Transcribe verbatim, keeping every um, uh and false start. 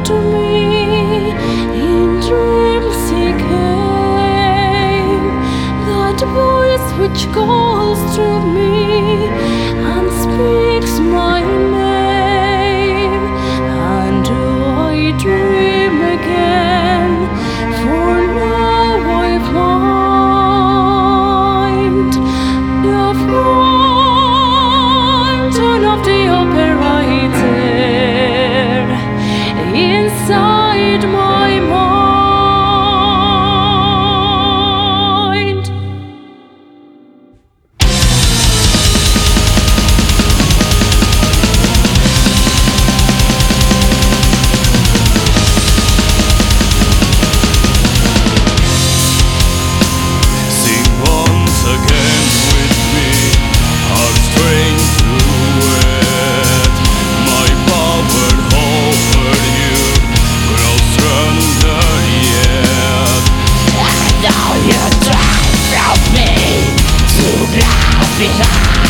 to me in dreams he came, that voice which calls to me and speaks my name. And do I dream again? For now I find the fountain of the operator inside my mind. Sing once again with me, how strange to it. My power over you grows stronger yet. I know you try from me to love it.